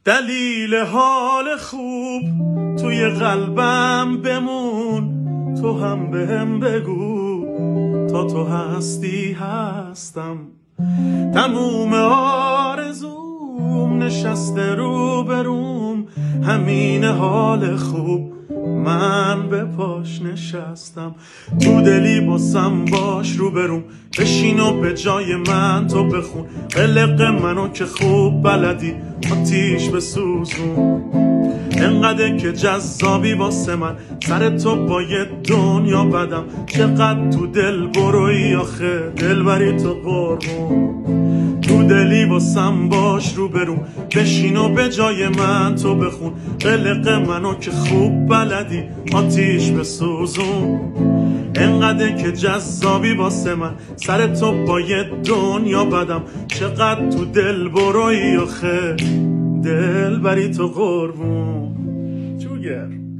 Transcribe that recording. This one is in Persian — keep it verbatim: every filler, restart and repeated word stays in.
دلیل حال خوب توی قلبم بمون، تو هم بهم بگو تا تو هستی هستم. تموم آرزوم نشسته رو بروم، همین حال خوب من به پاش نشستم. تو دلی باسم باش رو بروم، بشین و به جای من تو بخون. قلق منو که خوب بلدی آتیش بسوزون. انقدر که جذابی واسه من، سر تو با یه دنیا بدم. چقدر تو دل بروی آخه دل بری تو قربون. تو دلی واسم باش رو بروم، بشین و به جای من تو بخون. قلق منو که خوب بلدی آتیش بسوزون. انقدر که جذابی واسه من، سر تو با یه دنیا بدم. چقدر تو دل بروی آخه دل بری تو قربون. چوگر